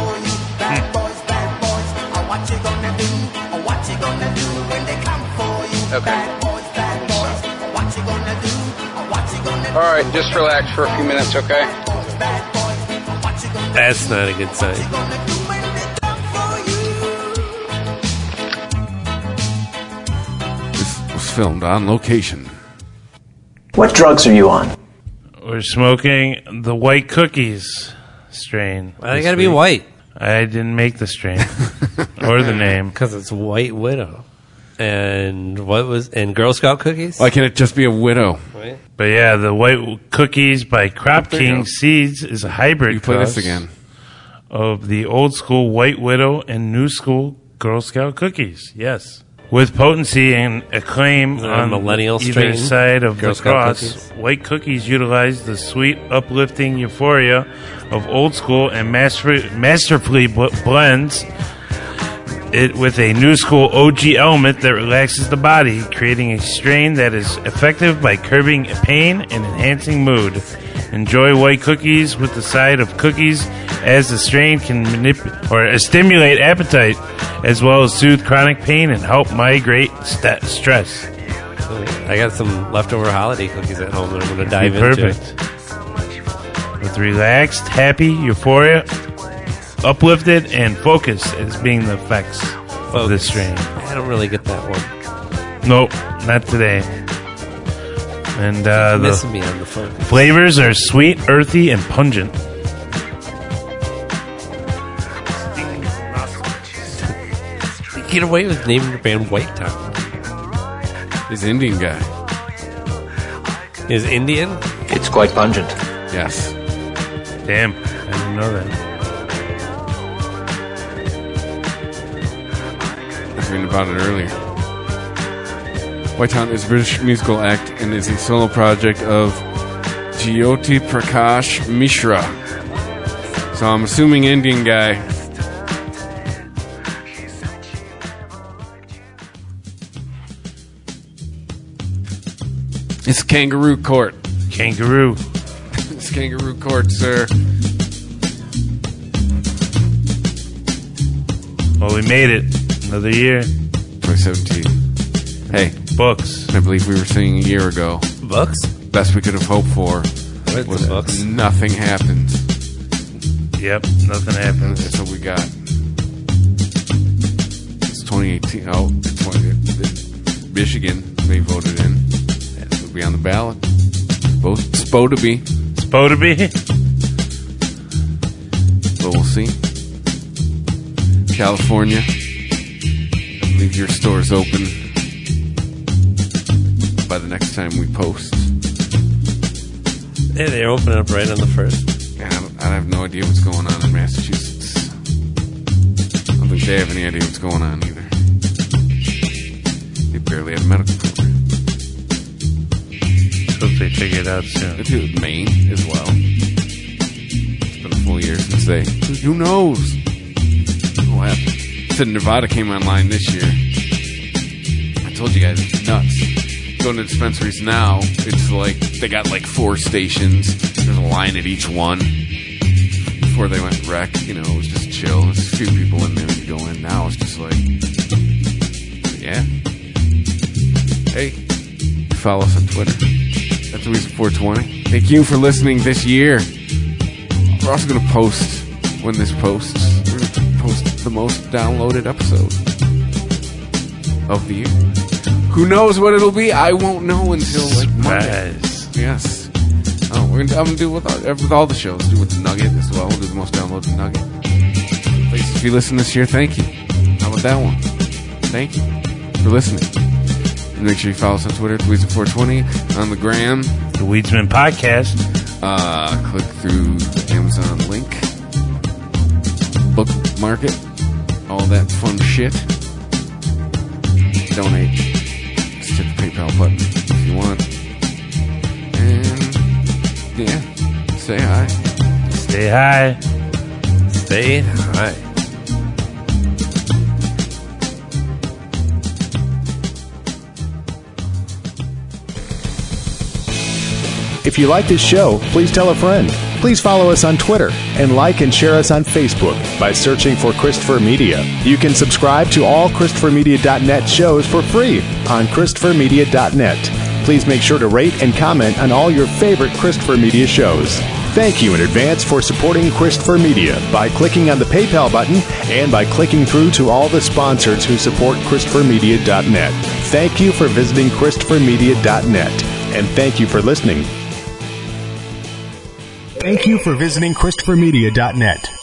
Okay. All right, just relax for a few minutes, okay? That's not a good sign. This was filmed on location. What drugs are you on? We're smoking the white cookies strain. Why they this gotta be week. white? I didn't make the strain or the name. Because it's White Widow. And what was, and Girl Scout cookies? Why can't it just be a widow? Right. But yeah, the white cookies by Crop There you King go. Seeds is a hybrid You play this cross again. of the old school White Widow and new school Girl Scout cookies. Yes. With potency and acclaim Is that a on millennial either strain? side of Girl the Scout cross, cookies? white cookies utilize the sweet, uplifting euphoria of old school and master- masterfully bl- blends it with a new school O G element that relaxes the body, creating a strain that is effective by curbing pain and enhancing mood. Enjoy white cookies with the side of cookies, as the strain can manip- or uh, stimulate appetite, as well as soothe chronic pain and help migrate st- stress. I got some leftover holiday cookies at home that I'm going to dive Be into. perfect. With relaxed, happy, euphoria, uplifted, and focused as being the effects of this strain. I don't really get that one. Nope, not today. And uh, the Missing me on the phone. flavors are sweet, earthy, and pungent. Get away with naming your band White Town. He's an Indian guy. Is Indian? It's quite pungent. Yes. Damn, I didn't know that. I was reading about it earlier. White Town is a British musical act and is a solo project of Jyoti Prakash Mishra. So I'm assuming Indian guy. It's Kangaroo Court. Kangaroo. It's Kangaroo Court, sir. Well, we made it. Another year. twenty seventeen. Hey. Books. I believe we were saying a year ago. Books? Best we could have hoped for What was books? nothing happens. Yep, nothing happens. That's what we got. It's twenty eighteen. Oh, twenty, Michigan, they voted in. That will be on the ballot. Both supposed to be. Supposed to be. But we'll see. California, I believe your store's open by the next time we post. Yeah, they open up right on the first. Yeah, I, don't, I have no idea what's going on in Massachusetts. I don't think they have any idea what's going on either. They barely have a medical program. Hope they figure it out soon. They do it in Maine as well. It's been a full year since they. Who knows? What happened? Said Nevada came online this year. I told told you guys, it's nuts. Going to dispensaries now, it's like they got like four stations. There's a line at each one. Before they went rec, you know, it was just chill. There's a few people in there when you go in. Now it's just like, yeah. Hey, follow us on Twitter. That's Weezer four twenty. Thank you for listening this year. We're also going to post, when this posts, we're going to post the most downloaded episode of the year. Who knows what it'll be? I won't know until like Monday. Yes. Oh, we're gonna, I'm gonna do it with all, with all the shows. Do it with the Nugget as well. We'll do the most downloaded Nugget. Please, if you listen this year, thank you. How about that one? Thank you for listening. And make sure you follow us on Twitter, Weezer four twenty, on the gram, the Weedsman Podcast. Uh, click through the Amazon link, bookmark it, all that fun shit. Donate. Just hit the PayPal button if you want. And yeah, say hi. Stay high. Stay high. If you like this show, please tell a friend. Please follow us on Twitter and like and share us on Facebook by searching for Christopher Media. You can subscribe to all Christopher Media dot net shows for free on Christopher Media dot net. Please make sure to rate and comment on all your favorite Christopher Media shows. Thank you in advance for supporting Christopher Media by clicking on the PayPal button and by clicking through to all the sponsors who support Christopher Media dot net. Thank you for visiting Christopher Media dot net, and thank you for listening. Thank you for visiting Christopher Media dot net.